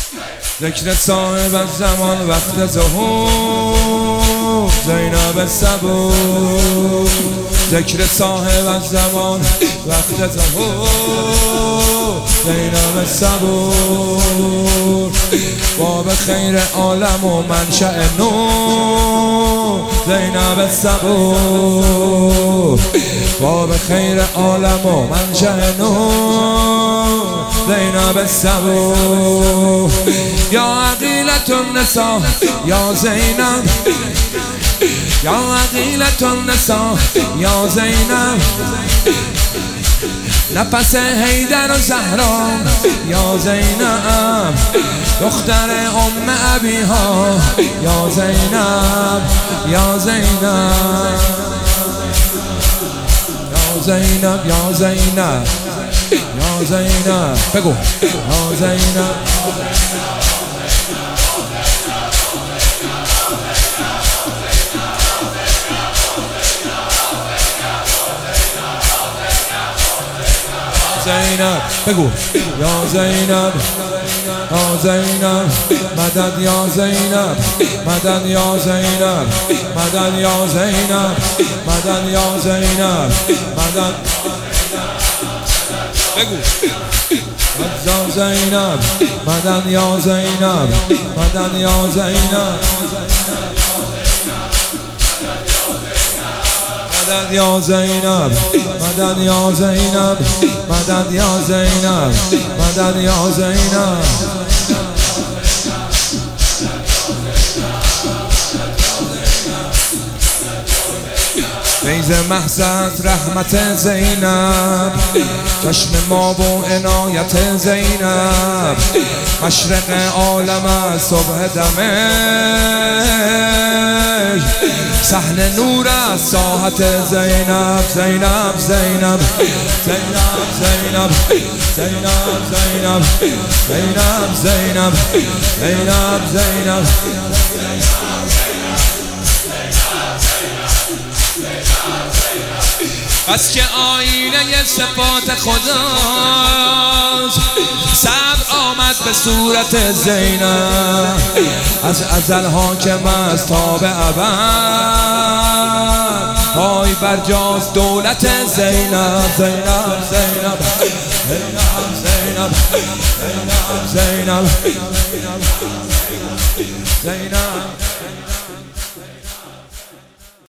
ذکر صاحب از زمان وقت ظهور زینب صبور. ذکر صاحب از زمان وقت ظهور زینب صبور. باب خیر عالم و منشأ نور زینب صبور. باب خیر عالم و منشأ نور زینب صبور. یا عقیلة النساء یا زینب، یا عقیلة النساء یا زینب. نفس حیدر و زهرا یا زینب، دختر ام ابیها یا زینب، یا زینب، یا زینب، یا زینب، یا زینب. بگو یا زینب. زینب بگو یا زینب، یا زینب مدد یا زینب، مدد یا زینب، مدد یا زینب، مدد یا زینب، مدد. بگو یا زینب، مدد یا زینب، مدد یا زینب، مدد یا زینب، مدد یا زینب، مدد یا زینب، مدد یا زینب. فیض محضت رحمت زینب، چشم ما و عنایت زینب. مشرق عالم از صبح دمشق، صحن نور از ساحت زینب. زینب زینب زینب زینب زینب زینب زینب زینب زینب زینب. بس که آینه صفات خداست، صبر آمد به صورت زینب. از ازل حاکم است تا به ابد، پای برجاست دولت زینب. زینب زینب زینب زینب زینب زینب زینب.